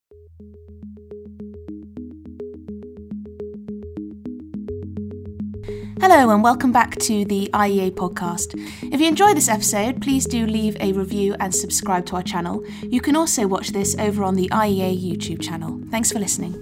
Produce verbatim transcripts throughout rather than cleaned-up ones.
Hello and welcome back to the I E A podcast. If you enjoyed this episode, please do leave a review and subscribe to our channel. You can also watch this over on the I E A YouTube channel. Thanks for listening.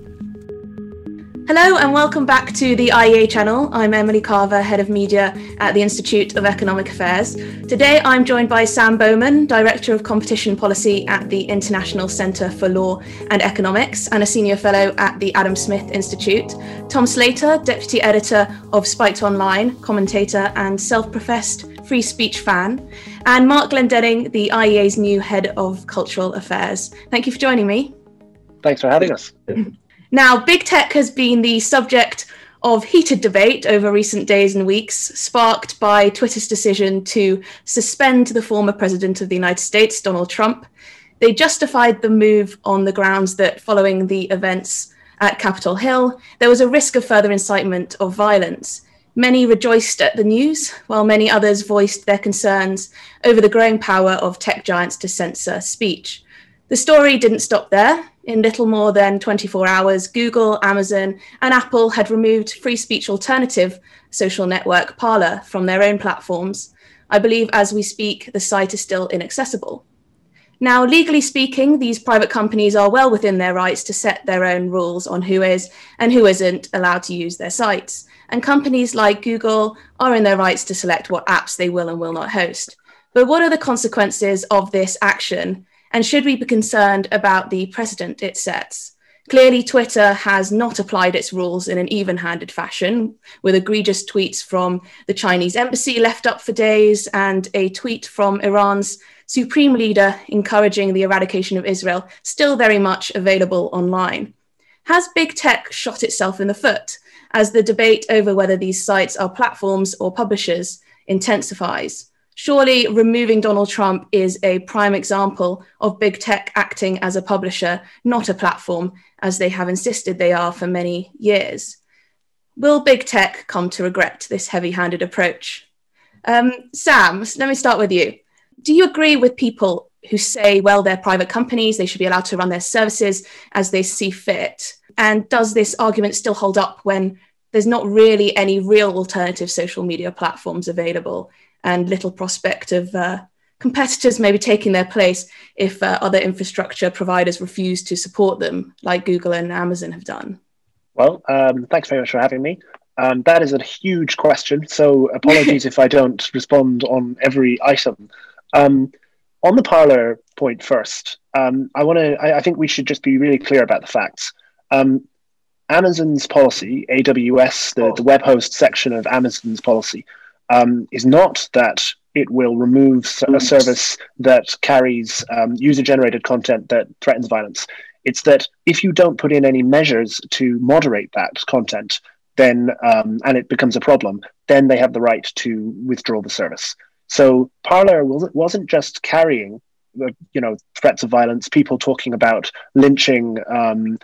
Hello and welcome back to the I E A channel. I'm Emily Carver, Head of Media at the Institute of Economic Affairs. Today I'm joined by Sam Bowman, Director of Competition Policy at the International Centre for Law and Economics and a Senior Fellow at the Adam Smith Institute, Tom Slater, Deputy Editor of Spiked Online, commentator and self-professed free speech fan, and Mark Glendenning, the I E A's new Head of Cultural Affairs. Thank you for joining me. Thanks for having us. Now, big tech has been the subject of heated debate over recent days and weeks, sparked by Twitter's decision to suspend the former president of the United States, Donald Trump. They justified the move on the grounds that following the events at Capitol Hill, there was a risk of further incitement of violence. Many rejoiced at the news, while many others voiced their concerns over the growing power of tech giants to censor speech. The story didn't stop there. In little more than twenty-four hours, Google, Amazon, and Apple had removed free speech alternative social network Parler from their own platforms. I believe as we speak, the site is still inaccessible. Now, legally speaking, these private companies are well within their rights to set their own rules on who is and who isn't allowed to use their sites. And companies like Google are in their rights to select what apps they will and will not host. But what are the consequences of this action? And should we be concerned about the precedent it sets? Clearly, Twitter has not applied its rules in an even-handed fashion, with egregious tweets from the Chinese embassy left up for days and a tweet from Iran's supreme leader encouraging the eradication of Israel still very much available online. Has big tech shot itself in the foot as the debate over whether these sites are platforms or publishers intensifies? Surely removing Donald Trump is a prime example of big tech acting as a publisher, not a platform, as they have insisted they are for many years. Will big tech come to regret this heavy-handed approach? Um, Sam, let me start with you. Do you agree with people who say, well, they're private companies, they should be allowed to run their services as they see fit? And does this argument still hold up when there's not really any real alternative social media platforms available and little prospect of uh, competitors maybe taking their place if uh, other infrastructure providers refuse to support them, like Google and Amazon have done? Well, um, thanks very much for having me. Um, that is a huge question, so apologies if I don't respond on every item. Um, on the Parler point first, um, I want to. I, I think we should just be really clear about the facts. Um, Amazon's policy, A W S, the, the web host section of Amazon's policy, Um, is not that it will remove a service that carries um, user-generated content that threatens violence. It's that if you don't put in any measures to moderate that content, then um, and it becomes a problem, then they have the right to withdraw the service. So Parler wasn't just carrying, you know, threats of violence, people talking about lynching um,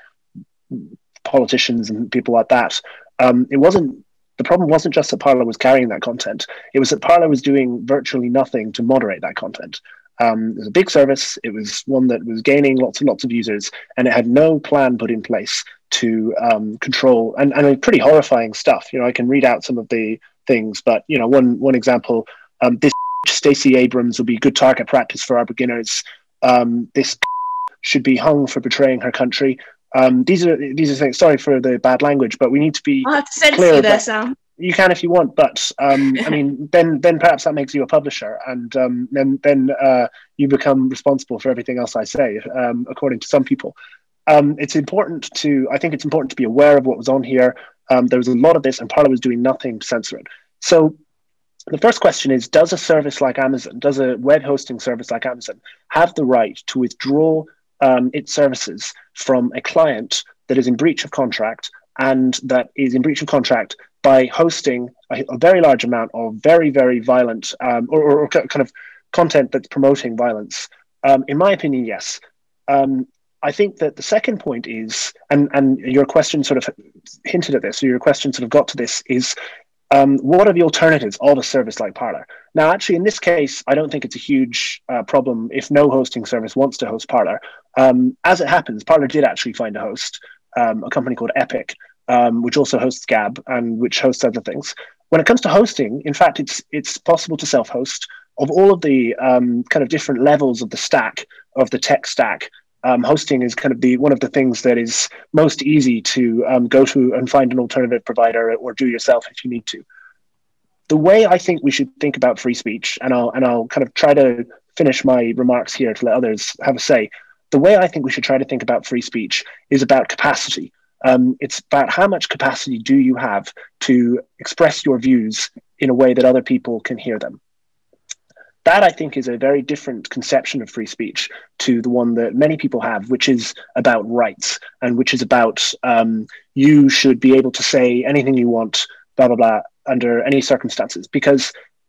politicians and people like that. Um, it wasn't. The problem wasn't just that Parler was carrying that content. It was that Parler was doing virtually nothing to moderate that content. Um, it was a big service. It was one that was gaining lots and lots of users, and it had no plan put in place to um, control, and, and pretty horrifying stuff. You know, I can read out some of the things, but, you know, one, one example, um, this Stacey Abrams will be good target practice for our beginners. Um, this should be hung for betraying her country. Um, these are these are things. Sorry for the bad language, but we need to be I'll have to censor clear you there, about, Sam. You can if you want, but um, I mean, then then perhaps that makes you a publisher, and um, then then uh, you become responsible for everything else I say, um, according to some people. Um, it's important to. I think it's important to be aware of what was on here. Um, there was a lot of this, and Parler was doing nothing to censor it. So the first question is: does a service like Amazon, does a web hosting service like Amazon, have the right to withdraw Um, its services from a client that is in breach of contract and that is in breach of contract by hosting a, a very large amount of very, very violent um, or, or, or kind of content that's promoting violence? Um, in my opinion, yes. Um, I think that the second point is, and, and your question sort of hinted at this, or your question sort of got to this, is Um, what are the alternatives of a service like Parler? Now, actually, in this case, I don't think it's a huge uh, problem if no hosting service wants to host Parler. Um, as it happens, Parler did actually find a host, um, a company called Epic, um, which also hosts Gab and which hosts other things. When it comes to hosting, in fact, it's it's possible to self-host. Of all of the um, kind of different levels of the stack, of the tech stack, um, hosting is kind of the one of the things that is most easy to um, go to and find an alternative provider or do yourself if you need to. The way I think we should think about free speech, and I'll and I'll kind of try to finish my remarks here to let others have a say. The way I think we should try to think about free speech is about capacity. Um, it's about how much capacity do you have to express your views in a way that other people can hear them. That, I think, is a very different conception of free speech to the one that many people have, which is about rights and which is about um, you should be able to say anything you want, blah, blah, blah, under any circumstances. Because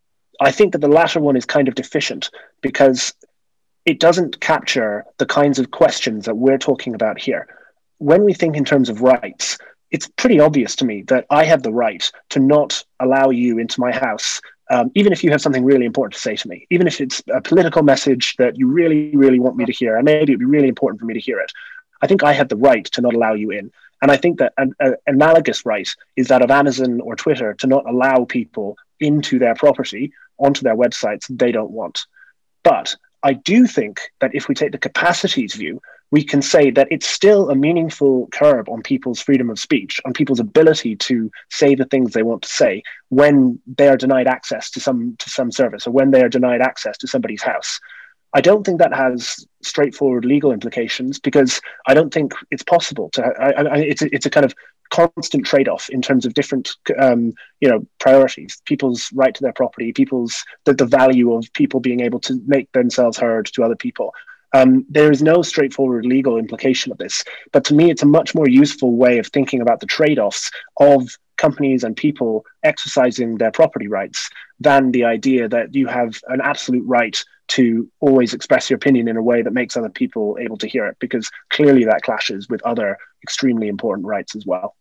I think that the latter one is kind of deficient because it doesn't capture the kinds of questions that we're talking about here. When we think in terms of rights, it's pretty obvious to me that I have the right to not allow you into my house, um, even if you have something really important to say to me, even if it's a political message that you really, really want me to hear, and maybe it'd be really important for me to hear it. I think I have the right to not allow you in. And I think that an, an analogous right is that of Amazon or Twitter to not allow people into their property, onto their websites they don't want. But I do think that if we take the capacities view, we can say that it's still a meaningful curb on people's freedom of speech, on people's ability to say the things they want to say when they are denied access to some to some service or when they are denied access to somebody's house. I don't think that has straightforward legal implications because I don't think it's possible to. I, I, it's a, it's a kind of constant trade-off in terms of different, um, you know, priorities. People's right to their property, people's the, the value of people being able to make themselves heard to other people. Um, there is no straightforward legal implication of this, but to me, it's a much more useful way of thinking about the trade-offs of companies and people exercising their property rights than the idea that you have an absolute right to always express your opinion in a way that makes other people able to hear it, because clearly that clashes with other extremely important rights as well.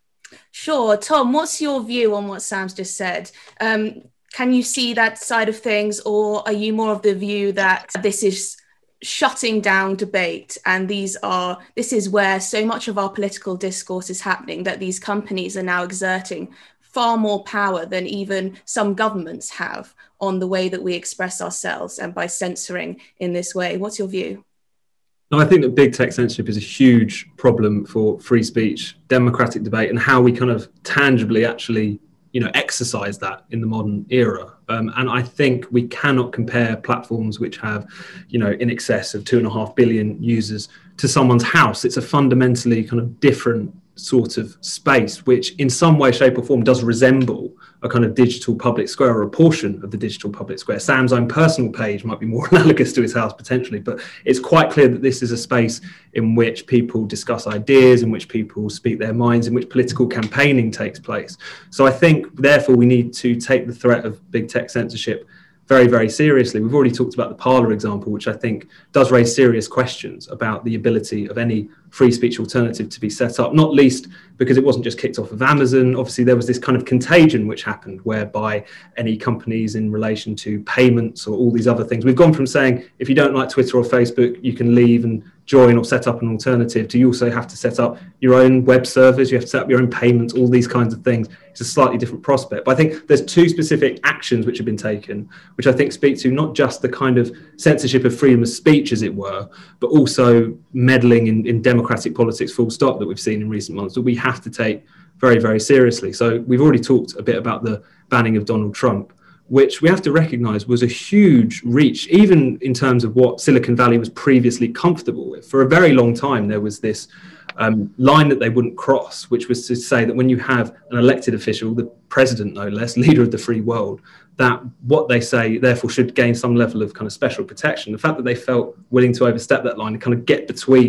Sure. Tom, what's your view on what Sam's just said? Um, can you see that side of things, or are you more of the view that this is shutting down debate and these are this is where so much of our political discourse is happening, that these companies are now exerting far more power than even some governments have on the way that we express ourselves and by censoring in this way? What's your view? No, I think that big tech censorship is a huge problem for free speech, democratic debate, and how we kind of tangibly actually, you know, exercise that in the modern era. Um, and I think we cannot compare platforms which have, you know, in excess of two and a half billion users to someone's house. It's a fundamentally kind of different sort of space, which in some way, shape or form does resemble a kind of digital public square, or a portion of the digital public square. Sam's own personal page might be more analogous to his house potentially, but it's quite clear that this is a space in which people discuss ideas, in which people speak their minds, in which political campaigning takes place. So I think, therefore, we need to take the threat of big tech censorship very, very seriously. We've already talked about the Parler example, which I think does raise serious questions about the ability of any free speech alternative to be set up, not least because it wasn't just kicked off of Amazon. Obviously, there was this kind of contagion which happened whereby any companies in relation to payments or all these other things, we've gone from saying, if you don't like Twitter or Facebook, you can leave and join or set up an alternative, to you also have to set up your own web servers, you have to set up your own payments, all these kinds of things. It's a slightly different prospect. But I think there's two specific actions which have been taken, which I think speak to not just the kind of censorship of freedom of speech, as it were, but also meddling in, in democratic politics, full stop, that we've seen in recent months, that we have to take very, very seriously. So we've already talked a bit about the banning of Donald Trump, which we have to recognise was a huge reach, even in terms of what Silicon Valley was previously comfortable with. For a very long time, there was this um, line that they wouldn't cross, which was to say that when you have an elected official, the president no less, leader of the free world, that what they say therefore should gain some level of kind of special protection. The fact that they felt willing to overstep that line and kind of get between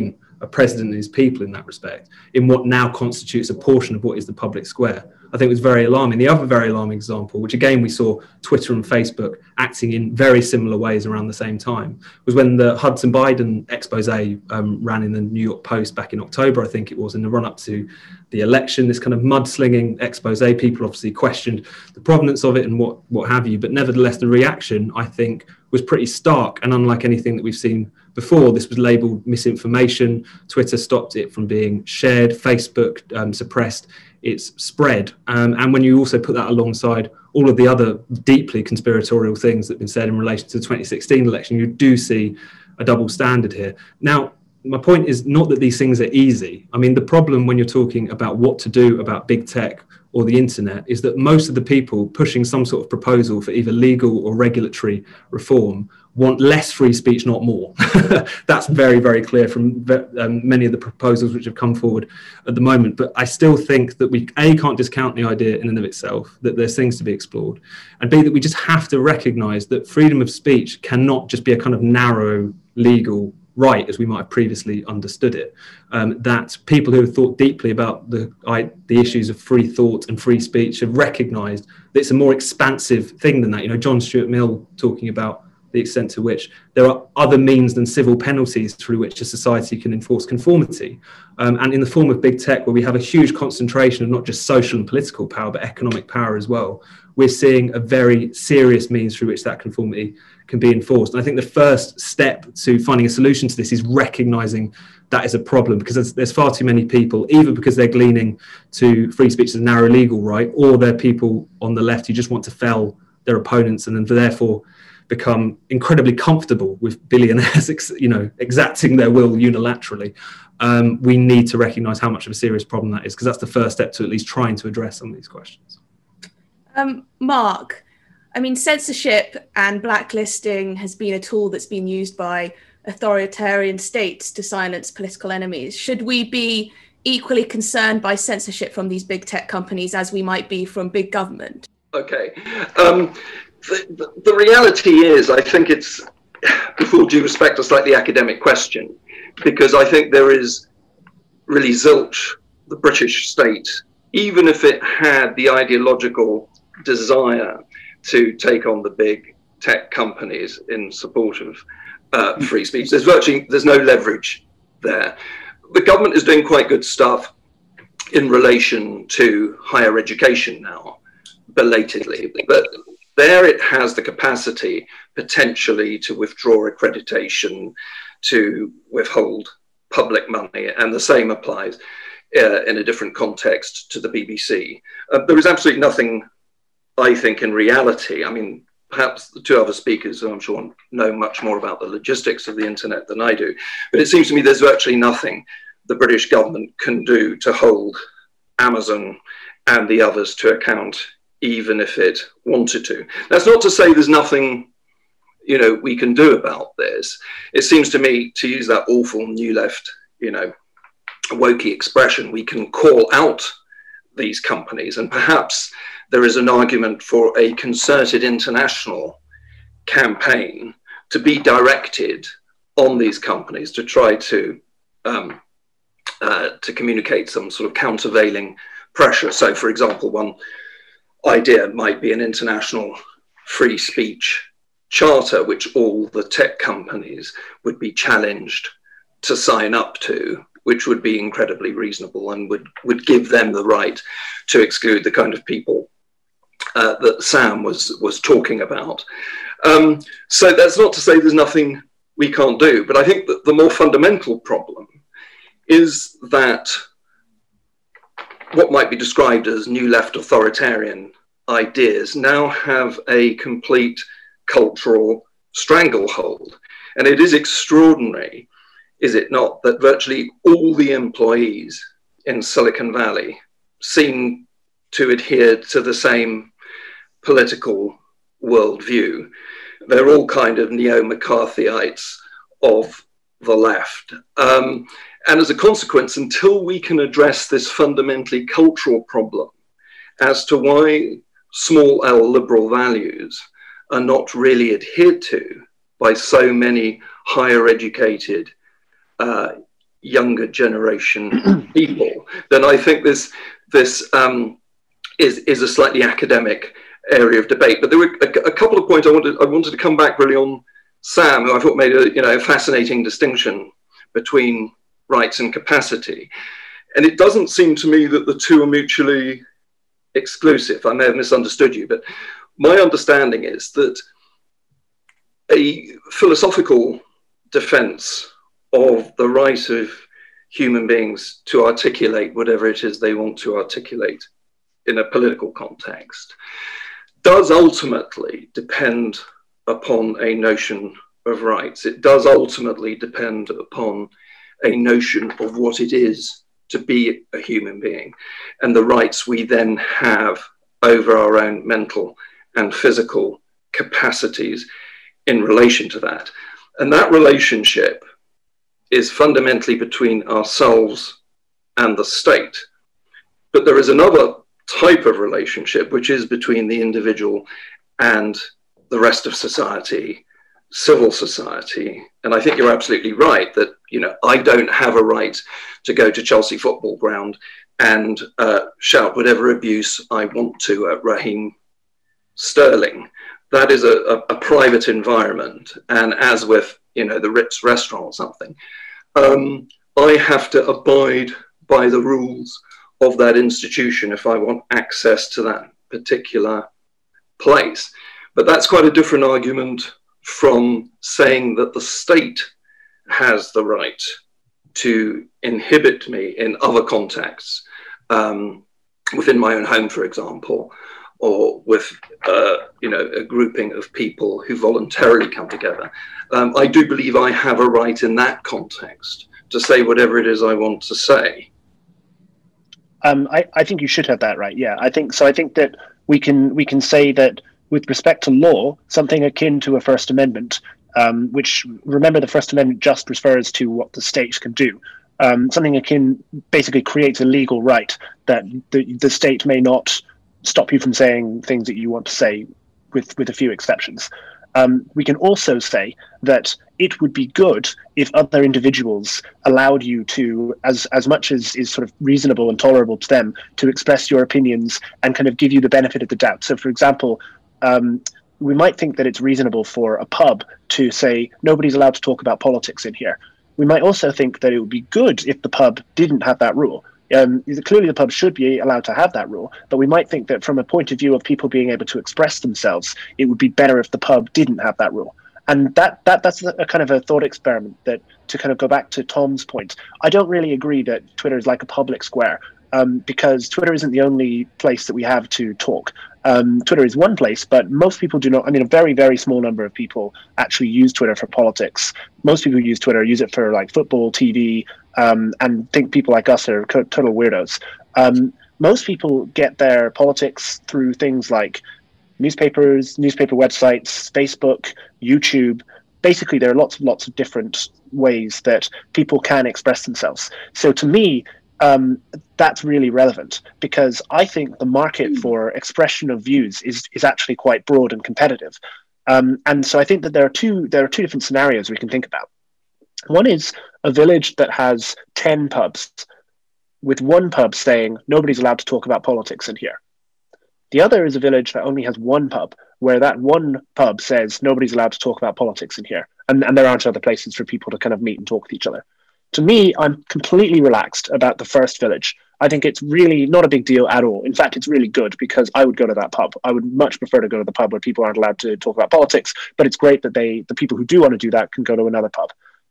a president and his people in that respect, in what now constitutes a portion of what is the public square, I think was very alarming. The other very alarming example, which again we saw Twitter and Facebook acting in very similar ways around the same time, was when the Hudson Biden expose um, ran in the New York Post back in October, I think it was, in the run-up to the election. This kind of mudslinging expose, people obviously questioned the provenance of it and what, what have you, but nevertheless the reaction, I think, was pretty stark and unlike anything that we've seen before. This was labelled misinformation. Twitter stopped it from being shared. Facebook um, suppressed its spread. Um, and when you also put that alongside all of the other deeply conspiratorial things that have been said in relation to the twenty sixteen election, you do see a double standard here. Now, my point is not that these things are easy. I mean, the problem when you're talking about what to do about big tech or the internet is that most of the people pushing some sort of proposal for either legal or regulatory reform want less free speech, not more. That's very, very clear from um, many of the proposals which have come forward at the moment. But I still think that we, A, can't discount the idea in and of itself, that there's things to be explored, and B, that we just have to recognise that freedom of speech cannot just be a kind of narrow legal right, as we might have previously understood it, um, that people who have thought deeply about the, I, the issues of free thought and free speech have recognised that it's a more expansive thing than that. You know, John Stuart Mill talking about the extent to which there are other means than civil penalties through which a society can enforce conformity. Um, and in the form of big tech, where we have a huge concentration of not just social and political power, but economic power as well, we're seeing a very serious means through which that conformity can be enforced. And I think the first step to finding a solution to this is recognising that is a problem, because there's, there's far too many people, either because they're gleaning to free speech as a narrow legal right, or they're people on the left who just want to fell their opponents and then therefore become incredibly comfortable with billionaires, you know, exacting their will unilaterally. Um, we need to recognise how much of a serious problem that is, because that's the first step to at least trying to address some of these questions. Um, Mark, I mean, censorship and blacklisting has been a tool that's been used by authoritarian states to silence political enemies. Should we be equally concerned by censorship from these big tech companies as we might be from big government? Okay. Um, the, the, the reality is, I think it's, with all due respect, a slightly academic question, because I think there is really zilch, the British state, even if it had the ideological desire to take on the big tech companies in support of uh, free speech. There's virtually, there's no leverage there. The government is doing quite good stuff in relation to higher education now, belatedly, but there it has the capacity potentially to withdraw accreditation, to withhold public money, and the same applies uh, in a different context to the B B C. Uh, there is absolutely nothing, I think, in reality. I mean, perhaps the two other speakers, I'm sure, know much more about the logistics of the internet than I do, but it seems to me there's virtually nothing the British government can do to hold Amazon and the others to account, even if it wanted to. That's not to say there's nothing, you know, we can do about this. It seems to me, to use that awful new left, you know, wokey expression, we can call out these companies, and perhaps there is an argument for a concerted international campaign to be directed on these companies to try to um, uh, to communicate some sort of countervailing pressure. So, for example, one idea might be an international free speech charter, which all the tech companies would be challenged to sign up to, which would be incredibly reasonable and would, would give them the right to exclude the kind of people uh, that Sam was, was talking about. Um, so that's not to say there's nothing we can't do, but I think that the more fundamental problem is that what might be described as new left authoritarian ideas now have a complete cultural stranglehold. And it is extraordinary, is it not, that virtually all the employees in Silicon Valley seem to adhere to the same political worldview. They're all kind of neo-McCarthyites of the left. Um, and as a consequence, until we can address this fundamentally cultural problem as to why small L liberal values are not really adhered to by so many higher educated uh, younger generation people, then I think this this um, is is a slightly academic area of debate. But there were a, a couple of points I wanted I wanted to come back really on Sam, who I thought made a you know a fascinating distinction between rights and capacity, and it doesn't seem to me that the two are mutually exclusive. I may have misunderstood you, but my understanding is that a philosophical defense of the right of human beings to articulate whatever it is they want to articulate in a political context does ultimately depend upon a notion of rights. It does ultimately depend upon a notion of what it is to be a human being and the rights we then have over our own mental and physical capacities in relation to that. And that relationship is fundamentally between ourselves and the state. But there is another type of relationship, which is between the individual and the rest of society, civil society. And I think you're absolutely right that, you know, I don't have a right to go to Chelsea football ground and uh, shout whatever abuse I want to at Raheem Sterling. That is a, a, a private environment. And as with, you know, the Ritz restaurant or something, um, I have to abide by the rules of that institution if I want access to that particular place. But that's quite a different argument from saying that the state has the right to inhibit me in other contexts, um, within my own home, for example, or with uh, you know, a grouping of people who voluntarily come together. Um, I do believe I have a right in that context to say whatever it is I want to say. Um, I, I think you should have that right. Yeah, I think so. I think that we can we can say that with respect to law, something akin to a First Amendment, um, which, remember, the First Amendment just refers to what the state can do. Um, something akin basically creates a legal right that the, the state may not stop you from saying things that you want to say, with, with a few exceptions. Um, we can also say that it would be good if other individuals allowed you to, as as much as is sort of reasonable and tolerable to them, to express your opinions and kind of give you the benefit of the doubt. So, for example, um, we might think that it's reasonable for a pub to say, nobody's allowed to talk about politics in here. We might also think that it would be good if the pub didn't have that rule. Um, clearly, the pub should be allowed to have that rule, but we might think that from a point of view of people being able to express themselves, it would be better if the pub didn't have that rule. And that that that's a, a kind of a thought experiment that, to kind of go back to Tom's point, I don't really agree that Twitter is like a public square, um, because Twitter isn't the only place that we have to talk. Um, Twitter is one place, but most people do not. I mean, a very, very small number of people actually use Twitter for politics. Most people who use Twitter use it for like football, T V, um, and think people like us are co- total weirdos. Um, most people get their politics through things like newspapers, newspaper websites, Facebook, YouTube. Basically, there are lots and lots of different ways that people can express themselves. So to me, um, that's really relevant, because I think the market for expression of views is is actually quite broad and competitive. Um, and so I think that there are two there are two different scenarios we can think about. One is a village that has ten pubs, with one pub saying nobody's allowed to talk about politics in here. The other is a village that only has one pub, where that one pub says nobody's allowed to talk about politics in here, and, and there aren't other places for people to kind of meet and talk with each other. To me, I'm completely relaxed about the first village. I think it's really not a big deal at all. In fact, it's really good, because I would go to that pub. I would much prefer to go to the pub where people aren't allowed to talk about politics, but it's great that they, the people who do want to do that, can go to another pub.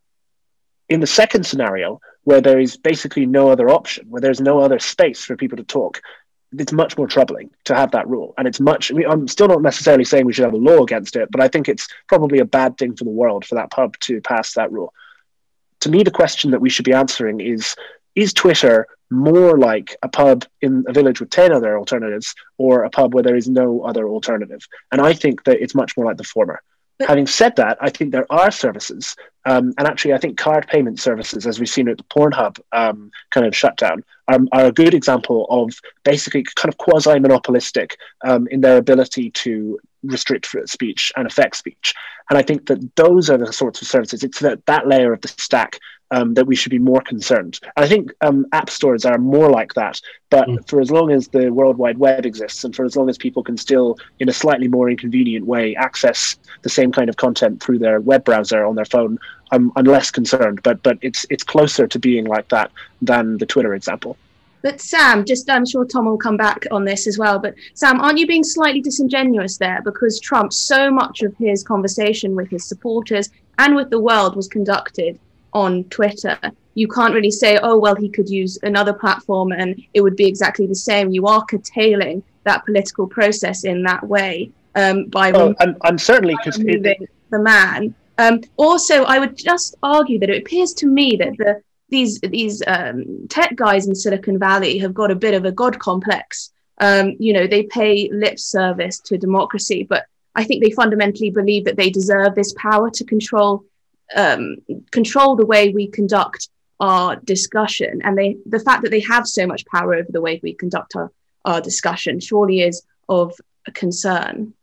In the second scenario, where there is basically no other option, where there's no other space for people to talk, it's much more troubling to have that rule. And it's much, I mean, I'm still not necessarily saying we should have a law against it, but I think it's probably a bad thing for the world for that pub to pass that rule. To me, the question that we should be answering is, is Twitter more like a pub in a village with ten other alternatives, or a pub where there is no other alternative? And I think that it's much more like the former. But having said that, I think there are services, um, and actually I think card payment services, as we've seen at the Pornhub um, kind of shutdown, are, are a good example of basically kind of quasi-monopolistic um, in their ability to restrict speech and affect speech. And I think that those are the sorts of services. It's that, that layer of the stack um, that we should be more concerned. And I think um, app stores are more like that. But mm. for as long as the World Wide Web exists, and for as long as people can still, in a slightly more inconvenient way, access the same kind of content through their web browser on their phone, I'm, I'm less concerned. But but it's it's closer to being like that than the Twitter example. But Sam, just I'm sure Tom will come back on this as well. But Sam, aren't you being slightly disingenuous there? Because Trump, so much of his conversation with his supporters and with the world was conducted on Twitter. You can't really say, oh, well, he could use another platform and it would be exactly the same. You are curtailing that political process in that way um, by oh, I'm, I'm certainly removing the man. Um, also, I would just argue that it appears to me that the these these um, tech guys in Silicon Valley have got a bit of a God complex. Um, you know, they pay lip service to democracy, but I think they fundamentally believe that they deserve this power to control um, control the way we conduct our discussion. And they the fact that they have so much power over the way we conduct our, our discussion surely is of a concern.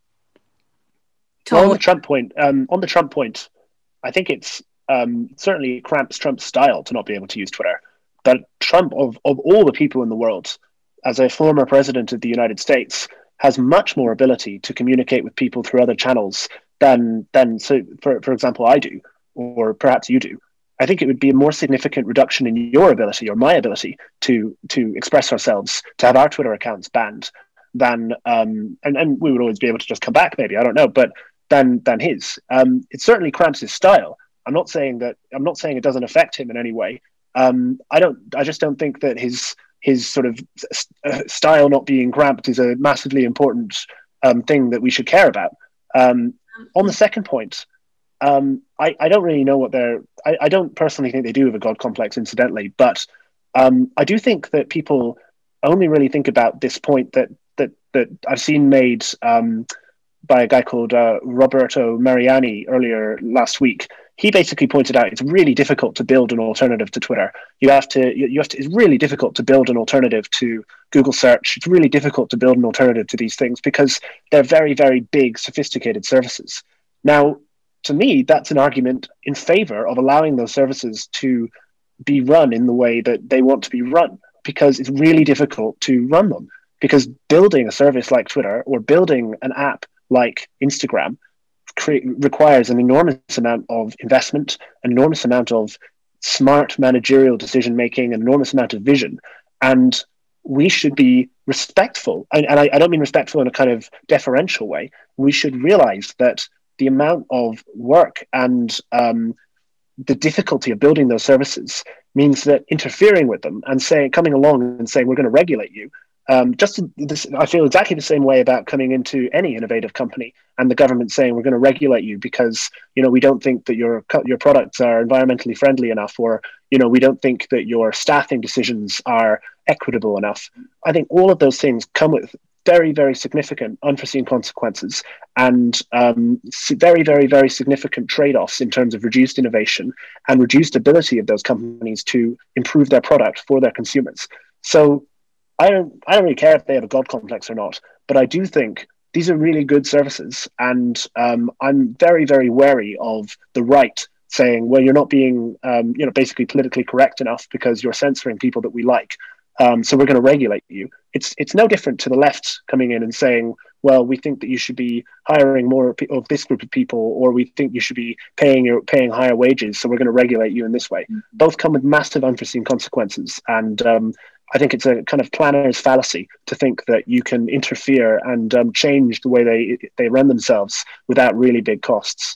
Tom, well, on the Trump point, um, on the Trump point, I think it's um, certainly cramps Trump's style to not be able to use Twitter. But Trump, of, of all the people in the world, as a former president of the United States, has much more ability to communicate with people through other channels than, than so for, for example, I do, or perhaps you do. I think it would be a more significant reduction in your ability or my ability to to express ourselves, to have our Twitter accounts banned, than, um, and, and we would always be able to just come back, maybe, I don't know, but than than his. Um, it certainly cramps his style. I'm not saying that, I'm not saying it doesn't affect him in any way. Um, I don't, I just don't think that his his sort of uh, style not being cramped is a massively important um, thing that we should care about. Um, on the second point, um, I, I don't really know what they're, I, I don't personally think they do have a God complex, incidentally, but um, I do think that people only really think about this point that that that I've seen made um, by a guy called uh, Roberto Mariani earlier last week. He basically pointed out it's really difficult to build an alternative to Twitter. You have to, you have to, it's really difficult to build an alternative to Google search. It's really difficult to build an alternative to these things because they're very, very big, sophisticated services. Now, to me, that's an argument in favor of allowing those services to be run in the way that they want to be run, because it's really difficult to run them. Because building a service like Twitter or building an app like Instagram Create, requires an enormous amount of investment, an enormous amount of smart managerial decision making, an enormous amount of vision, and we should be respectful. And, and I, I don't mean respectful in a kind of deferential way. We should realize that the amount of work and um, the difficulty of building those services means that interfering with them and saying, coming along and saying we're going to regulate you. Um, just this, I feel exactly the same way about coming into any innovative company and the government saying we're going to regulate you because you know we don't think that your your products are environmentally friendly enough, or you know we don't think that your staffing decisions are equitable enough. I think all of those things come with very, very significant unforeseen consequences and um, very, very, very significant trade-offs in terms of reduced innovation and reduced ability of those companies to improve their product for their consumers. So I don't, I don't really care if they have a God complex or not, but I do think these are really good services. And um, I'm very, very wary of the right saying, well, you're not being, um, you know, basically politically correct enough because you're censoring people that we like. Um, so we're going to regulate you. It's it's no different to the left coming in and saying, well, we think that you should be hiring more of this group of people, or we think you should be paying your paying higher wages. So we're going to regulate you in this way. Mm-hmm. Both come with massive unforeseen consequences. And um, I think it's a kind of planner's fallacy to think that you can interfere and um, change the way they they run themselves without really big costs.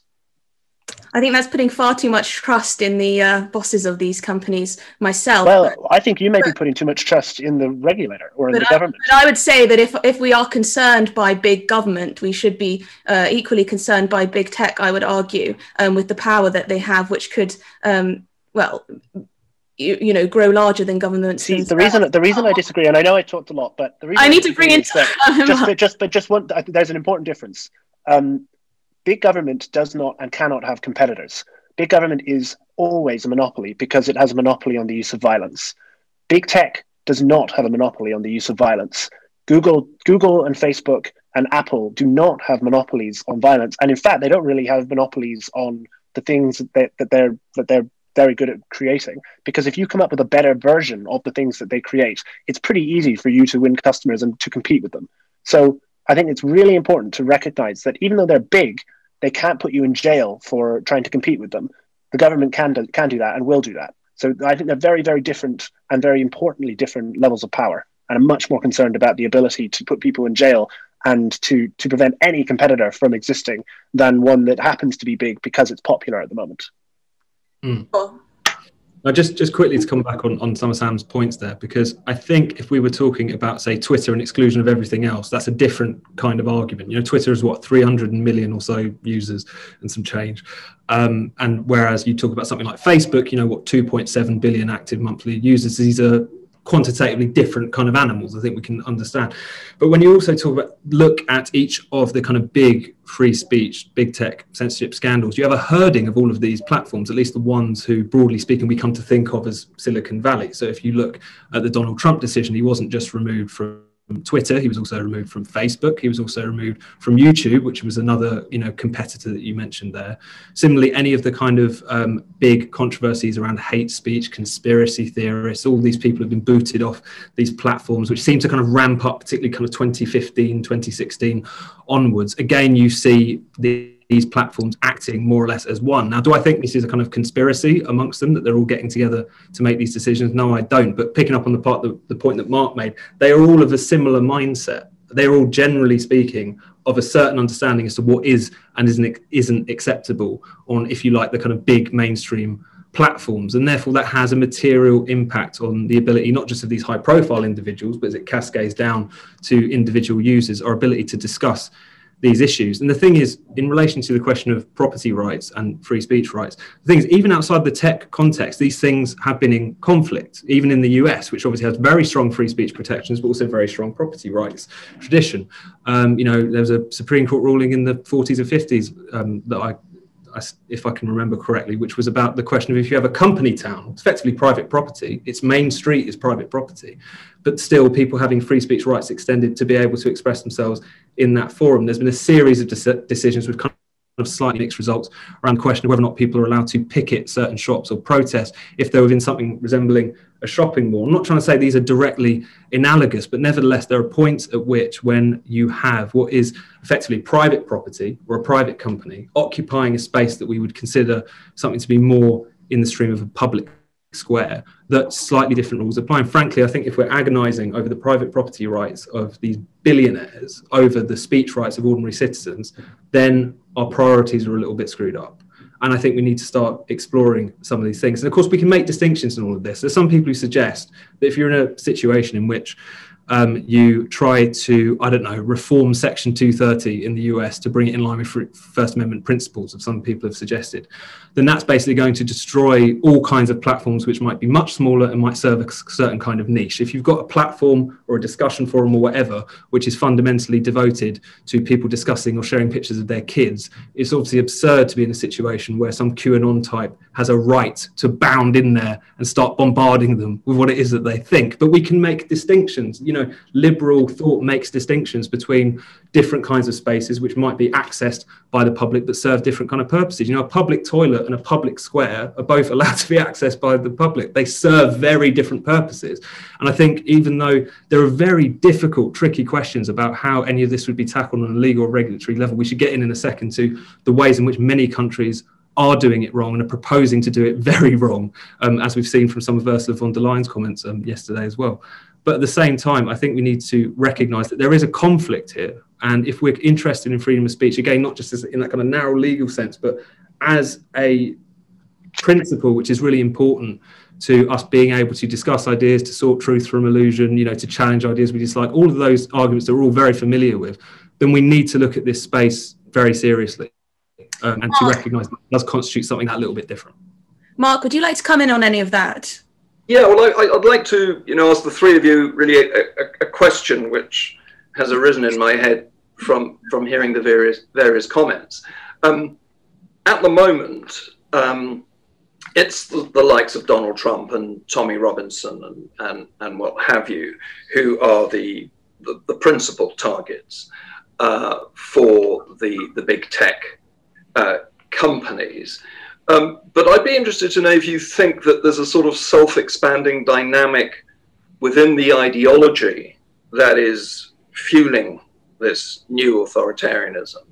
I think that's putting far too much trust in the uh, bosses of these companies myself. Well, but, I think you may be putting too much trust in the regulator or in the I, government. But I would say that if if we are concerned by big government, we should be uh, equally concerned by big tech, I would argue, um, with the power that they have, which could, um, well, you, you know, grow larger than governments. See, the reason the reason I disagree, and I know I talked a lot, but the reason I need to bring in just, but just but just one, there's an important difference. Um, Big government does not and cannot have competitors. Big government is always a monopoly because it has a monopoly on the use of violence. Big tech does not have a monopoly on the use of violence. Google, Google and Facebook and Apple do not have monopolies on violence. And in fact, they don't really have monopolies on the things that, that they're that they're very good at creating, because if you come up with a better version of the things that they create, it's pretty easy for you to win customers and to compete with them. So I think it's really important to recognize that even though they're big, they can't put you in jail for trying to compete with them. The government can do, can do that and will do that. So I think they're very, very different and very importantly different levels of power. And I'm much more concerned about the ability to put people in jail and to, to prevent any competitor from existing than one that happens to be big because it's popular at the moment. Mm. Now, just, just quickly to come back on, on some of Sam's points there, because I think if we were talking about, say, Twitter and exclusion of everything else, that's a different kind of argument. You know, Twitter is what, three hundred million or so users and some change. Um, and whereas you talk about something like Facebook, you know, what, two point seven billion active monthly users, these are quantitatively different kind of animals, I think we can understand. But when you also talk about, look at each of the kind of big free speech, big tech censorship scandals, you have a herding of all of these platforms, at least the ones who, broadly speaking, we come to think of as Silicon Valley. So if you look at the Donald Trump decision, he wasn't just removed from Twitter, he was also removed from Facebook, he was also removed from YouTube, which was another, you know, competitor that you mentioned there. Similarly, any of the kind of um, big controversies around hate speech, conspiracy theorists, all these people have been booted off these platforms, which seem to kind of ramp up, particularly kind of twenty fifteen, twenty sixteen onwards. Again, you see the these platforms acting more or less as one. Now, do I think this is a kind of conspiracy amongst them, that they're all getting together to make these decisions? No, I don't. But picking up on the part, the, the point that Mark made, they are all of a similar mindset. They're all, generally speaking, of a certain understanding as to what is and isn't, isn't acceptable on, if you like, the kind of big mainstream platforms. And therefore, that has a material impact on the ability, not just of these high profile individuals, but as it cascades down to individual users, our ability to discuss these issues. And the thing is, in relation to the question of property rights and free speech rights, the thing is, even outside the tech context, these things have been in conflict, even in the U S, which obviously has very strong free speech protections, but also very strong property rights tradition. Um, you know, there was a Supreme Court ruling in the forties or fifties um, that I, I, if I can remember correctly, which was about the question of if you have a company town, it's effectively private property, its main street is private property, but still people having free speech rights extended to be able to express themselves in that forum. There's been a series of de- decisions with kind of slightly mixed results around the question of whether or not people are allowed to picket certain shops or protest if they're within something resembling a shopping mall. I'm not trying to say these are directly analogous, but nevertheless, there are points at which when you have what is effectively private property or a private company occupying a space that we would consider something to be more in the stream of a public square, that slightly different rules apply. And frankly, I think if we're agonizing over the private property rights of these billionaires over the speech rights of ordinary citizens, then our priorities are a little bit screwed up. And I think we need to start exploring some of these things. And of course, we can make distinctions in all of this. There's some people who suggest that if you're in a situation in which Um, you try to, I don't know, reform Section two thirty in the U S to bring it in line with First Amendment principles, as some people have suggested, then that's basically going to destroy all kinds of platforms which might be much smaller and might serve a certain kind of niche. If you've got a platform or a discussion forum or whatever, which is fundamentally devoted to people discussing or sharing pictures of their kids, it's obviously absurd to be in a situation where some QAnon type has a right to bound in there and start bombarding them with what it is that they think. But we can make distinctions. You know, liberal thought makes distinctions between different kinds of spaces which might be accessed by the public but serve different kind of purposes. You know, a public toilet and a public square are both allowed to be accessed by the public. They serve very different purposes. And I think even though there are very difficult, tricky questions about how any of this would be tackled on a legal or regulatory level, we should get in in a second to the ways in which many countries are doing it wrong and are proposing to do it very wrong, um, as we've seen from some of Ursula von der Leyen's comments um, yesterday as well. But at the same time, I think we need to recognise that there is a conflict here. And if we're interested in freedom of speech, again, not just as in that kind of narrow legal sense, but as a principle which is really important to us being able to discuss ideas, to sort truth from illusion, you know, to challenge ideas we dislike, all of those arguments that we're all very familiar with, then we need to look at this space very seriously um, and to recognise that it does constitute something that a little bit different. Mark, would you like to come in on any of that? Yeah, well, I, I'd like to, you know, ask the three of you really a, a, a question which has arisen in my head from from hearing the various various comments. Um, at the moment, um, it's the, the likes of Donald Trump and Tommy Robinson and and, and what have you, who are the the, the principal targets uh, for the the big tech uh, companies. Um, but I'd be interested to know if you think that there's a sort of self-expanding dynamic within the ideology that is fueling this new authoritarianism.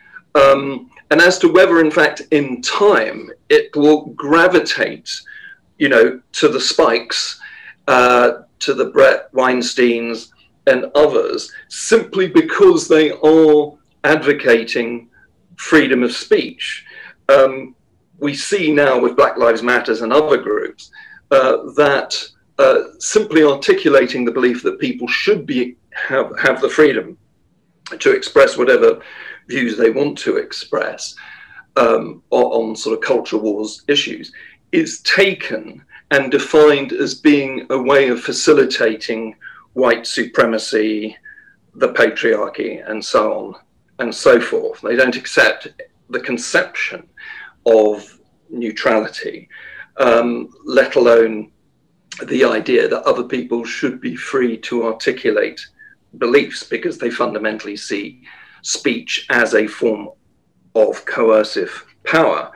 Um, and as to whether, in fact, in time, it will gravitate, you know, to the Spikes, uh, to the Brett Weinsteins and others, simply because they are advocating freedom of speech. Um, we see now with Black Lives Matter and other groups uh, that uh, simply articulating the belief that people should be have, have the freedom to express whatever views they want to express um, on, on sort of culture wars issues is taken and defined as being a way of facilitating white supremacy, the patriarchy, and so on and so forth. They don't accept the conception of neutrality, um, let alone the idea that other people should be free to articulate beliefs, because they fundamentally see speech as a form of coercive power.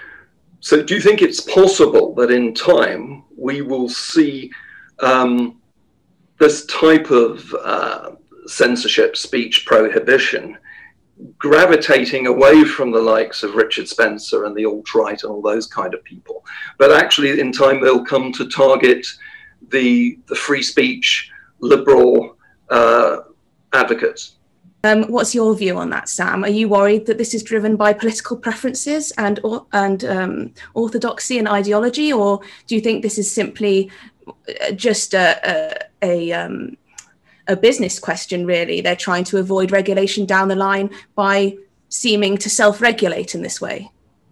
So do you think it's possible that in time we will see um, this type of uh, censorship, speech prohibition, gravitating away from the likes of Richard Spencer and the alt-right and all those kind of people, but actually in time they'll come to target the, the free speech, liberal uh, advocates? Um, what's your view on that, Sam? Are you worried that this is driven by political preferences and or, and um, orthodoxy and ideology, or do you think this is simply just a a, a, um, a business question? Really, they're trying to avoid regulation down the line by seeming to self-regulate in this way.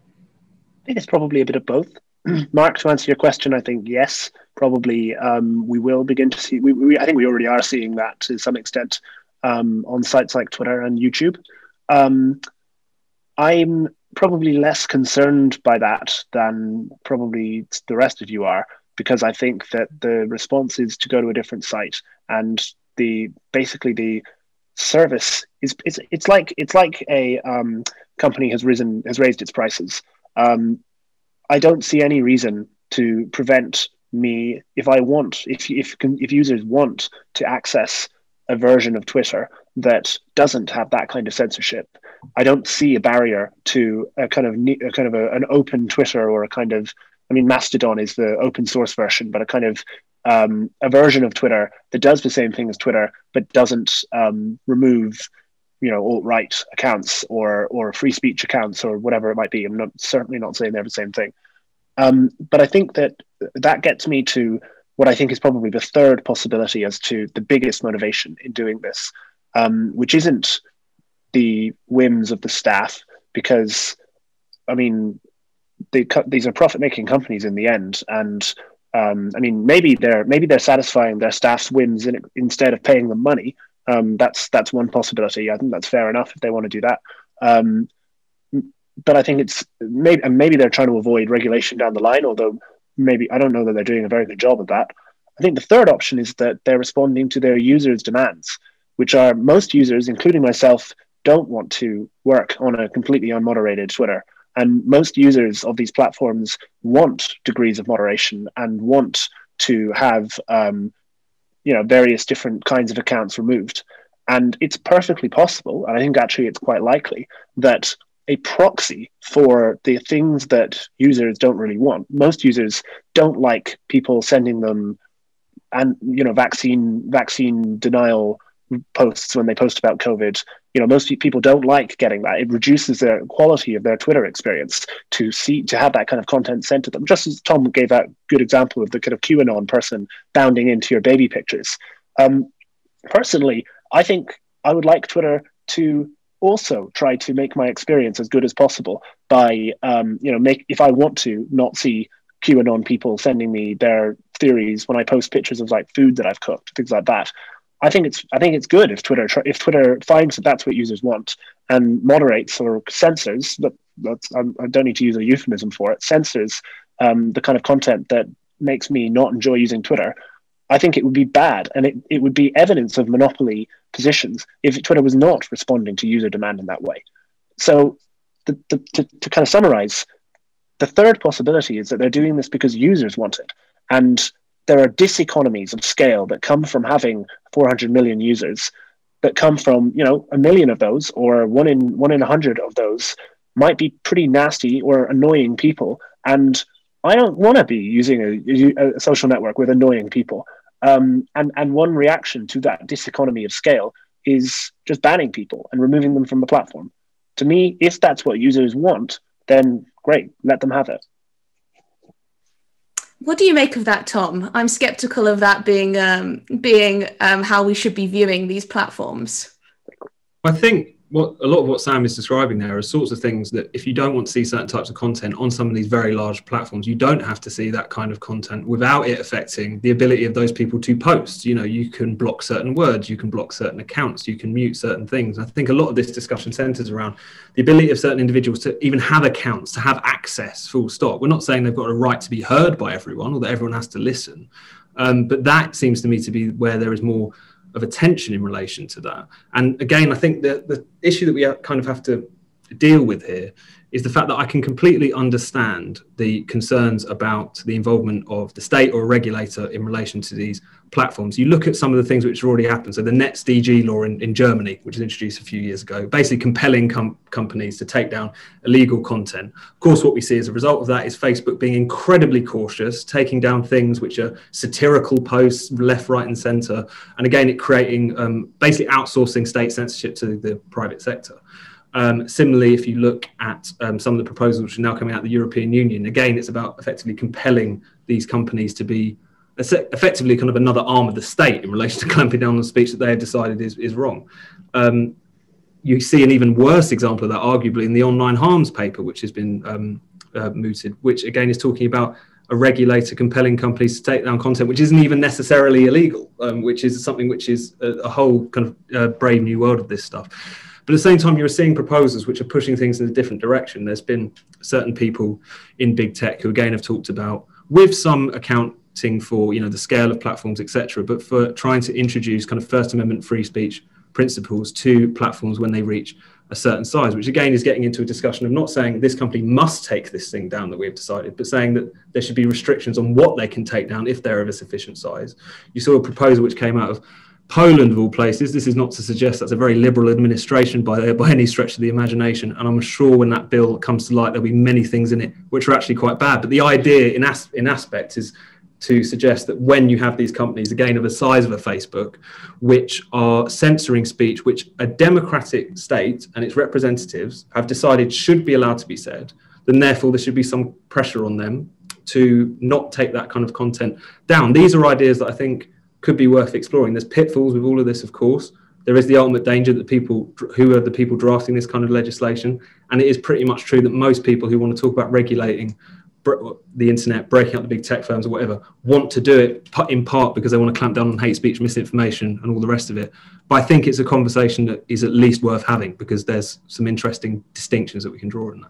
I think it's probably a bit of both. Mark, to answer your question, I think yes, probably um, we will begin to see. We, we, I think we already are seeing that to some extent. Um, on sites like Twitter and YouTube. Um, I'm probably less concerned by that than probably the rest of you are, because I think that the response is to go to a different site, and the basically the service is it's it's like it's like a um, company has risen has raised its prices. Um, I don't see any reason to prevent me if I want if if if users want to access a version of Twitter that doesn't have that kind of censorship. I don't see a barrier to a kind of a kind of a, an open Twitter, or a kind of, I mean, Mastodon is the open source version, but a kind of um, a version of Twitter that does the same thing as Twitter, but doesn't um, remove, you know, alt-right accounts or or free speech accounts or whatever it might be. I'm not certainly not saying they're the same thing. Um, but I think that that gets me to what I think is probably the third possibility as to the biggest motivation in doing this, um, which isn't the whims of the staff, because, I mean, they, these are profit-making companies in the end, and um, I mean, maybe they're maybe they're satisfying their staff's whims in, instead of paying them money. Um, that's that's one possibility. I think that's fair enough if they want to do that. Um, but I think it's maybe and maybe they're trying to avoid regulation down the line, although maybe I don't know that they're doing a very good job of that. I think the third option is that they're responding to their users' demands, which are most users, including myself, don't want to work on a completely unmoderated Twitter. And most users of these platforms want degrees of moderation and want to have um, you know, various different kinds of accounts removed. And it's perfectly possible, and I think actually it's quite likely, that a proxy for the things that users don't really want. Most users don't like people sending them and you know vaccine vaccine denial posts when they post about COVID. You know, most people don't like getting that. It reduces the quality of their Twitter experience to see to have that kind of content sent to them. Just as Tom gave that good example of the kind of QAnon person bounding into your baby pictures. Um, personally, I think I would like Twitter to also try to make my experience as good as possible by, um, you know, make if I want to not see QAnon people sending me their theories when I post pictures of like food that I've cooked, things like that. I think it's I think it's good if Twitter if Twitter finds that that's what users want and moderates or censors. That that's I don't need to use a euphemism for it. Censors um, the kind of content that makes me not enjoy using Twitter. I think it would be bad, and it, it would be evidence of monopoly positions if Twitter was not responding to user demand in that way. So, the, the, to, to kind of summarize, the third possibility is that they're doing this because users want it. And there are diseconomies of scale that come from having four hundred million users, that come from, you know, a million of those, or one in one in a hundred of those might be pretty nasty or annoying people. And I don't want to be using a, a social network with annoying people. Um, and, and one reaction to that diseconomy of scale is just banning people and removing them from the platform. To me, if that's what users want, then great, let them have it. What do you make of that, Tom? I'm skeptical of that being um, being um, how we should be viewing these platforms. I think what a lot of what Sam is describing there are sorts of things that if you don't want to see certain types of content on some of these very large platforms, you don't have to see that kind of content without it affecting the ability of those people to post. You know, you can block certain words, you can block certain accounts, you can mute certain things. I think a lot of this discussion centers around the ability of certain individuals to even have accounts, to have access, full stop. We're not saying they've got a right to be heard by everyone or that everyone has to listen. Um, but that seems to me to be where there is more of attention in relation to that. And again, I think that the issue that we kind of have to deal with here is the fact that I can completely understand the concerns about the involvement of the state or a regulator in relation to these platforms. You look at some of the things which have already happened. So the NetzDG law in, in Germany, which was introduced a few years ago, basically compelling com- companies to take down illegal content. Of course, what we see as a result of that is Facebook being incredibly cautious, taking down things which are satirical posts, left, right, and center. And again, it creating um, basically outsourcing state censorship to the private sector. Um, similarly, if you look at um, some of the proposals which are now coming out of the European Union, again, it's about effectively compelling these companies to be effectively kind of another arm of the state in relation to clamping down on speech that they have decided is, is wrong. Um, you see an even worse example of that, arguably, in the online harms paper, which has been um, uh, mooted, which again is talking about a regulator compelling companies to take down content which isn't even necessarily illegal, um, which is something which is a, a whole kind of uh, brave new world of this stuff. But at the same time, you're seeing proposals which are pushing things in a different direction. There's been certain people in big tech who, again, have talked about, with some accounting for, you know, the scale of platforms, et cetera, but for trying to introduce kind of First Amendment free speech principles to platforms when they reach a certain size, which again is getting into a discussion of not saying this company must take this thing down that we've decided, but saying that there should be restrictions on what they can take down if they're of a sufficient size. You saw a proposal which came out of Poland, of all places. This is not to suggest that's a very liberal administration by, by any stretch of the imagination. And I'm sure when that bill comes to light, there'll be many things in it which are actually quite bad. But the idea in, as, in aspect is to suggest that when you have these companies, again, of the size of a Facebook, which are censoring speech, which a democratic state and its representatives have decided should be allowed to be said, then therefore there should be some pressure on them to not take that kind of content down. These are ideas that I think could be worth exploring. There's pitfalls with all of this, of course. There is the ultimate danger that people who are the people drafting this kind of legislation, and it is pretty much true that most people who want to talk about regulating the internet, breaking up the big tech firms or whatever, want to do it in part because they want to clamp down on hate speech, misinformation, and all the rest of it. But I think it's a conversation that is at least worth having because there's some interesting distinctions that we can draw in that.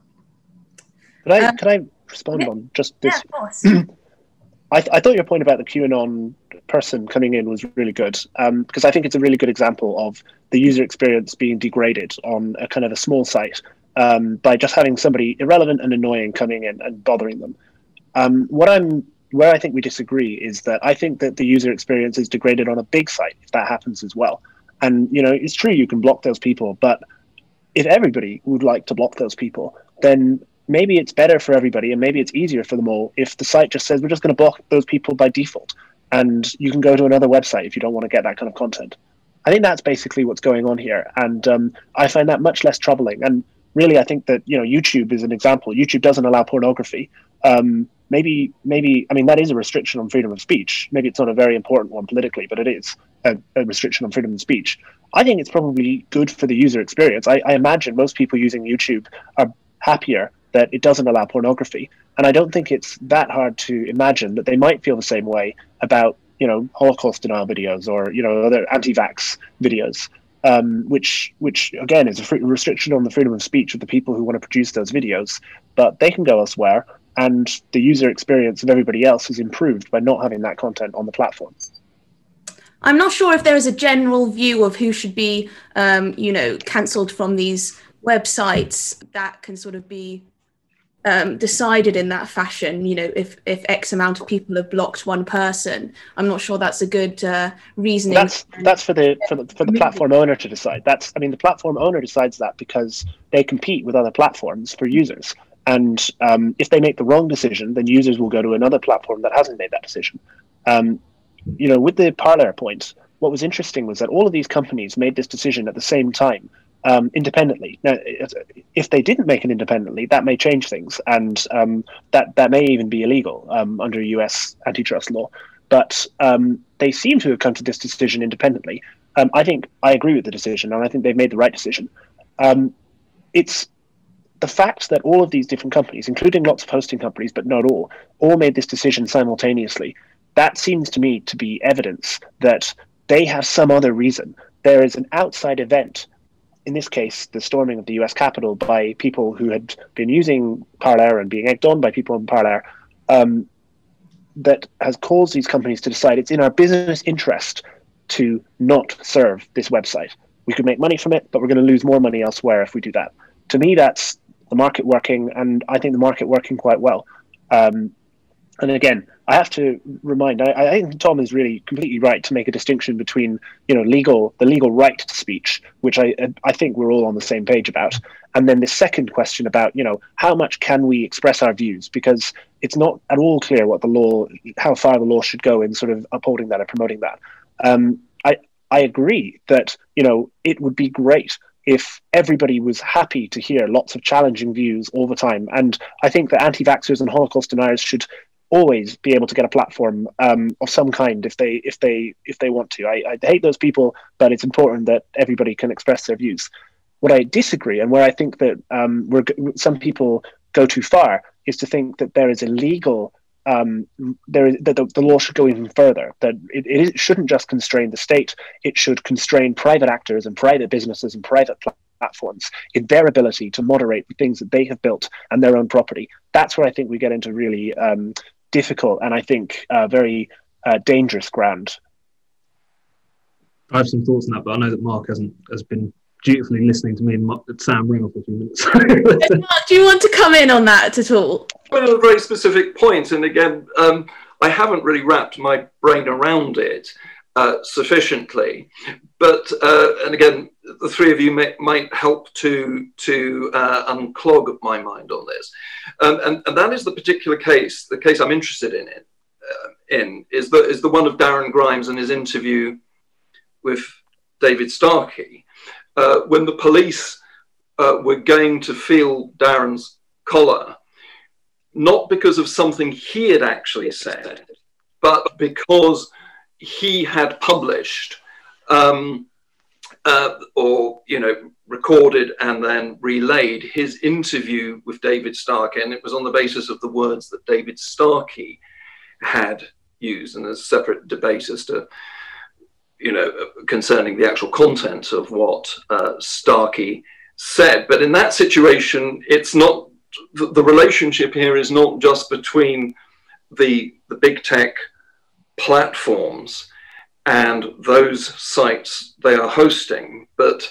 Could I, um, could I respond yeah, on just this? Yeah, of course. I, th- I thought your point about the QAnon person coming in was really good, um, because I think it's a really good example of the user experience being degraded on a kind of a small site um, by just having somebody irrelevant and annoying coming in and bothering them. Um, what I'm where I think we disagree is that I think that the user experience is degraded on a big site if that happens as well. And you know, it's true you can block those people, but if everybody would like to block those people, then maybe it's better for everybody and maybe it's easier for them all if the site just says we're just going to block those people by default and you can go to another website if you don't want to get that kind of content. I think that's basically what's going on here, and um, I find that much less troubling. And really, I think that, you know, YouTube is an example. YouTube doesn't allow pornography. Um, maybe, maybe, I mean, that is a restriction on freedom of speech. Maybe it's not a very important one politically, but it is a, a restriction on freedom of speech. I think it's probably good for the user experience. I, I imagine most people using YouTube are happier that it doesn't allow pornography. And I don't think it's that hard to imagine that they might feel the same way about, you know, Holocaust denial videos or, you know, other anti-vax videos, um, which, which again, is a free restriction on the freedom of speech of the people who want to produce those videos. But they can go elsewhere, and the user experience of everybody else is improved by not having that content on the platform. I'm not sure if there is a general view of who should be, um, you know, cancelled from these websites that can sort of be um, decided in that fashion. You know, if if X amount of people have blocked one person, I'm not sure that's a good uh, reasoning. That's that's for the for the for the platform owner to decide. That's I mean the platform owner decides that because they compete with other platforms for users. And um, if they make the wrong decision, then users will go to another platform that hasn't made that decision. Um, you know, with the Parler point, what was interesting was that all of these companies made this decision at the same time, um, independently. Now, if they didn't make it independently, that may change things, and um, that that may even be illegal um, under U S antitrust law. But um, they seem to have come to this decision independently. Um, I think I agree with the decision, and I think they've made the right decision. Um, it's the fact that all of these different companies, including lots of hosting companies, but not all, all made this decision simultaneously. That seems to me to be evidence that they have some other reason. There is an outside event, in this case, the storming of the U S Capitol by people who had been using Parler and being egged on by people in Parler, um, that has caused these companies to decide it's in our business interest to not serve this website. We could make money from it, but we're going to lose more money elsewhere if we do that. To me, that's the market working, and I think the market working quite well. Um, and again, I have to remind, I, I think Tom is really completely right to make a distinction between, you know, legal, the legal right to speech, which I I think we're all on the same page about, and then the second question about, you know, how much can we express our views, because it's not at all clear what the law, how far the law should go in sort of upholding that or promoting that. Um, I I agree that, you know, it would be great if everybody was happy to hear lots of challenging views all the time. And I think that anti-vaxxers and Holocaust deniers should always be able to get a platform um, of some kind if they if they if they want to. I, I hate those people, but it's important that everybody can express their views. What I disagree, and where I think that um, we're, some people go too far, is to think that there is a legal um, there is that the, the law should go even further. That it, it shouldn't just constrain the state; it should constrain private actors and private businesses and private pl- platforms in their ability to moderate the things that they have built and their own property. That's where I think we get into really um, difficult and I think uh, very uh, dangerous ground. I have some thoughts on that, but I know that Mark hasn't has been dutifully listening to me and Mark, Sam ring for a few minutes. Mark, do you want to come in on that at all? Well, a very specific point, and again, um, I haven't really wrapped my brain around it uh, sufficiently. But uh, and again, the three of you may, might help to to uh, unclog my mind on this, um, and and that is the particular case. The case I'm interested in it uh, in is the is the one of Darren Grimes and his interview with David Starkey, uh, when the police uh, were going to feel Darren's collar, not because of something he had actually said, but because he had published um, uh, or, you know, recorded and then relayed his interview with David Starkey. And it was on the basis of the words that David Starkey had used, and there's a separate debate as to, you know, concerning the actual content of what uh, Starkey said. But in that situation, it's not, the, the relationship here is not just between the, the big tech platforms and those sites they are hosting, but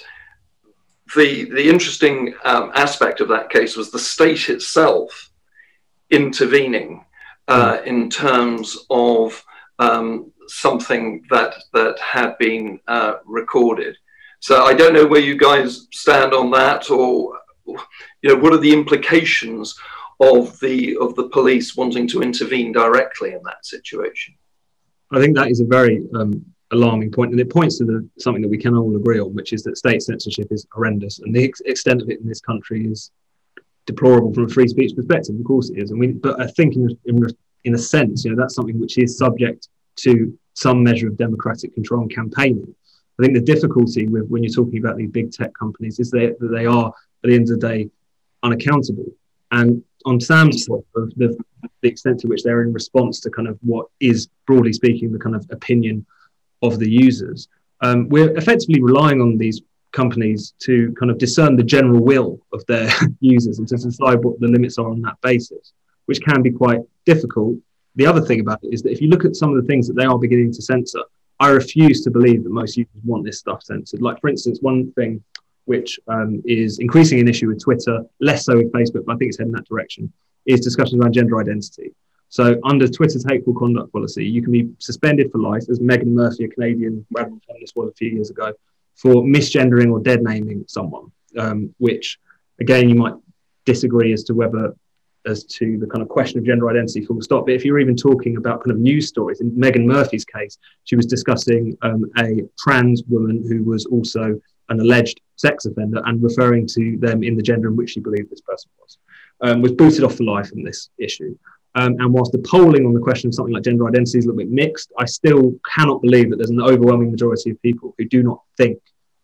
the, the interesting um, aspect of that case was the state itself intervening uh, in terms of um, something that that had been uh, recorded. So I don't know where you guys stand on that, or you know, what are the implications of the of the police wanting to intervene directly in that situation? I think that is a very um, alarming point, and it points to the, something that we can all agree on, which is that state censorship is horrendous, and the ex- extent of it in this country is deplorable from a free speech perspective. Of course it is, and we. But I think in in, in a sense, you know, that's something which is subject to some measure of democratic control and campaigning. I think the difficulty with when you're talking about these big tech companies is they, that they are, at the end of the day, unaccountable. And on Sam's point of the, the extent to which they're in response to kind of what is, broadly speaking, the kind of opinion of the users, um, we're effectively relying on these companies to kind of discern the general will of their users and to decide what the limits are on that basis, which can be quite difficult. The other thing about it is that if you look at some of the things that they are beginning to censor, I refuse to believe that most users want this stuff censored. Like, for instance, one thing which um, is increasingly an issue with Twitter, less so with Facebook, but I think it's heading that direction, is discussions around gender identity. So under Twitter's hateful conduct policy, you can be suspended for life, as Megan Murphy, a Canadian radical feminist, was a few years ago, for misgendering or dead naming someone, um, which, again, you might disagree as to whether, as to the kind of question of gender identity full stop. But if you're even talking about kind of news stories, in Megan Murphy's case, she was discussing um, a trans woman who was also an alleged sex offender and referring to them in the gender in which she believed this person was, um, was booted off for life on this issue. Um, and whilst the polling on the question of something like gender identity is a little bit mixed, I still cannot believe that there's an overwhelming majority of people who do not think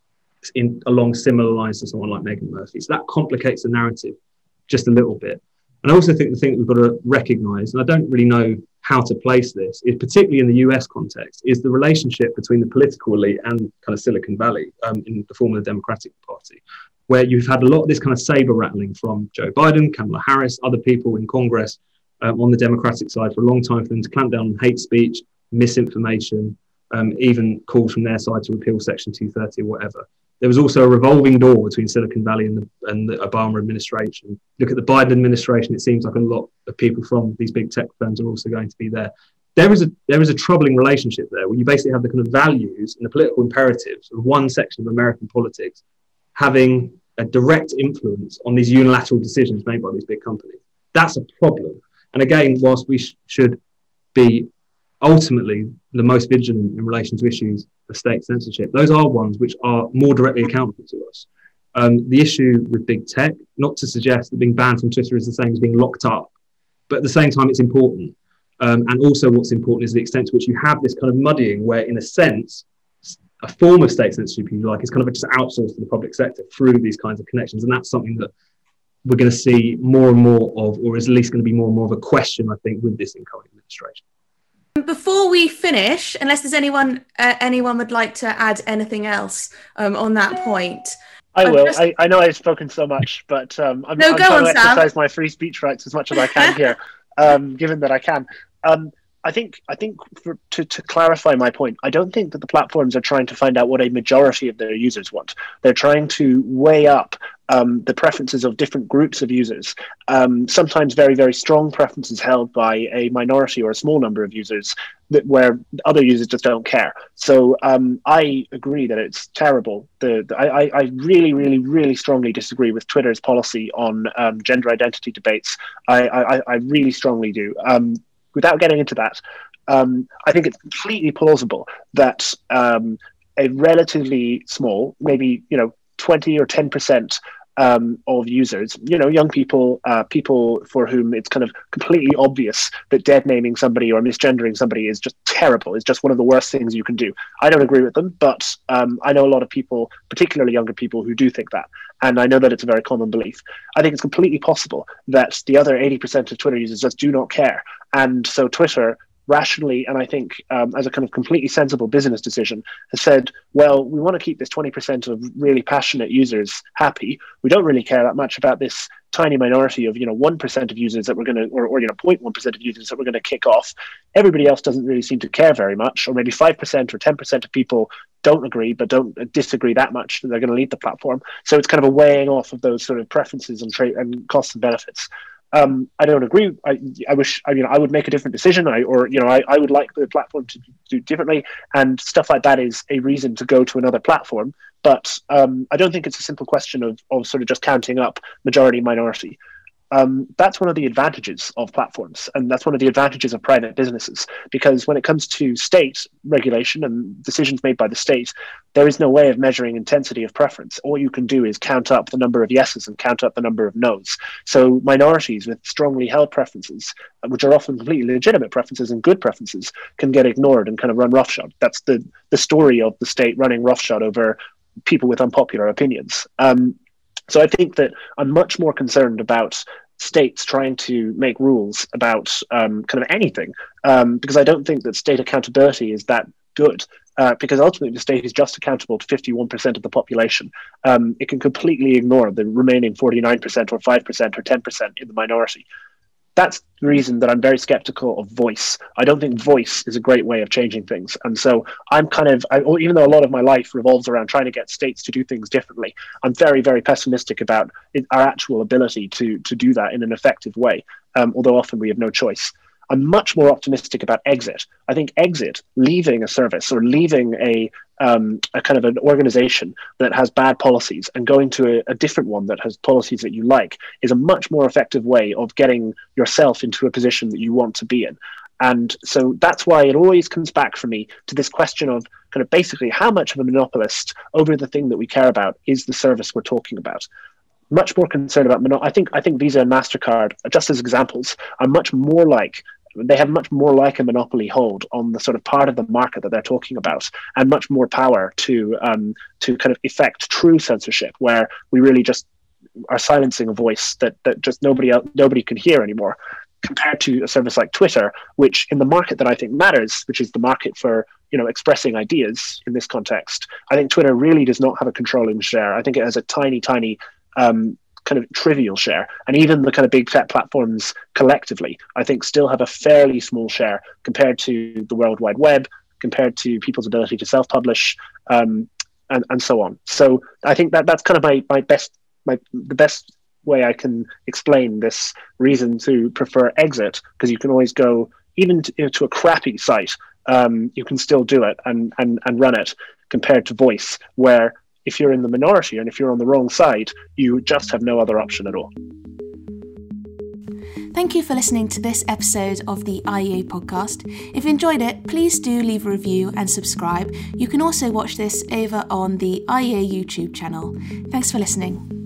in along similar lines to someone like Megan Murphy. So that complicates the narrative just a little bit. And I also think the thing that we've got to recognise, and I don't really know how to place this, is particularly in the U S context, is the relationship between the political elite and kind of Silicon Valley um, in the form of the Democratic Party, where you've had a lot of this kind of saber rattling from Joe Biden, Kamala Harris, other people in Congress um, on the Democratic side for a long time for them to clamp down on hate speech, misinformation, um, even calls from their side to repeal Section two thirty or whatever. There was also a revolving door between Silicon Valley and the, and the Obama administration. Look at the Biden administration, it seems like a lot of people from these big tech firms are also going to be there. There is a there is a troubling relationship there where you basically have the kind of values and the political imperatives of one section of American politics having a direct influence on these unilateral decisions made by these big companies. That's a problem. And again, whilst we sh- should be ultimately the most vigilant in relation to issues of state censorship, those are ones which are more directly accountable to us. Um, the issue with big tech, not to suggest that being banned from Twitter is the same as being locked up, but at the same time it's important. Um, and also what's important is the extent to which you have this kind of muddying where, in a sense, a form of state censorship, if you like, is kind of just outsourced to the public sector through these kinds of connections. And that's something that we're going to see more and more of, or is at least going to be more and more of a question, I think, with this incoming administration. Before we finish, unless there's anyone uh, anyone would like to add anything else um, on that point. I I'm will. just... I, I know I've spoken so much, but um, I'm, no, I'm go trying on, to Sam. exercise my free speech rights as much as I can here, um, given that I can. Um, I think, I think for, to, to clarify my point, I don't think that the platforms are trying to find out what a majority of their users want. They're trying to weigh up um, the preferences of different groups of users, um, sometimes very, very strong preferences held by a minority or a small number of users that where other users just don't care. So um, I agree that it's terrible. The, the I, I really, really, really strongly disagree with Twitter's policy on um, gender identity debates. I, I, I really strongly do. Um, Without getting into that, um, I think it's completely plausible that um, a relatively small, maybe you know, twenty or ten percent um, of users, you know, young people, uh, people for whom it's kind of completely obvious that dead naming somebody or misgendering somebody is just terrible. It's just one of the worst things you can do. I don't agree with them, but um, I know a lot of people, particularly younger people, who do think that. And I know that it's a very common belief. I think it's completely possible that the other eighty percent of Twitter users just do not care. And so Twitter rationally, and I think um, as a kind of completely sensible business decision, has said, well, we want to keep this twenty percent of really passionate users happy. We don't really care that much about this tiny minority of, you know, one percent of users that we're going to, or, or, you know, zero point one percent of users that we're going to kick off. Everybody else doesn't really seem to care very much, or maybe five percent or ten percent of people don't agree, but don't disagree that much that they're going to leave the platform. So it's kind of a weighing off of those sort of preferences and, tra- and costs and benefits. Um, I don't agree. I, I wish, I mean, I would make a different decision, I, or, you know, I, I would like the platform to do differently, and stuff like that is a reason to go to another platform. But um, I don't think it's a simple question of, of sort of just counting up majority minority. Um, that's one of the advantages of platforms, and that's one of the advantages of private businesses, because when it comes to state regulation and decisions made by the state, there is no way of measuring intensity of preference. All you can do is count up the number of yeses and count up the number of noes. So minorities with strongly held preferences, which are often completely legitimate preferences and good preferences, can get ignored and kind of run roughshod. That's the, the story of the state running roughshod over people with unpopular opinions. Um, So I think that I'm much more concerned about states trying to make rules about um, kind of anything, um, because I don't think that state accountability is that good, uh, because ultimately the state is just accountable to fifty-one percent of the population. Um, it can completely ignore the remaining forty-nine percent or five percent or ten percent in the minority. that's the reason that I'm very skeptical of voice. I don't think voice is a great way of changing things. And so I'm kind of, I, even though a lot of my life revolves around trying to get states to do things differently, I'm very, very pessimistic about it, our actual ability to, to do that in an effective way, um, although often we have no choice. I'm much more optimistic about exit. I think exit, leaving a service or leaving a um, a kind of an organization that has bad policies and going to a, a different one that has policies that you like, is a much more effective way of getting yourself into a position that you want to be in. And so that's why it always comes back for me to this question of kind of basically how much of a monopolist over the thing that we care about is the service we're talking about. Much more concerned about, mono- I think I think Visa and MasterCard, just as examples, are much more like, they have much more like a monopoly hold on the sort of part of the market that they're talking about, and much more power to um, to kind of effect true censorship, where we really just are silencing a voice that that just nobody else, nobody can hear anymore, compared to a service like Twitter, which in the market that I think matters, which is the market for, you know, expressing ideas in this context, I think Twitter really does not have a controlling share. I think it has a tiny, tiny um, kind of trivial share, and even the kind of big tech platforms collectively, I think, still have a fairly small share compared to the World Wide Web, compared to people's ability to self-publish, um, and and so on. So I think that that's kind of my my best my the best way I can explain this reason to prefer exit, because you can always go even to, you know, to a crappy site, um, you can still do it and and and run it, compared to voice, where if you're in the minority and if you're on the wrong side, you just have no other option at all. Thank you for listening to this episode of the I E A podcast. If you enjoyed it, please do leave a review and subscribe. You can also watch this over on the I E A YouTube channel. Thanks for listening.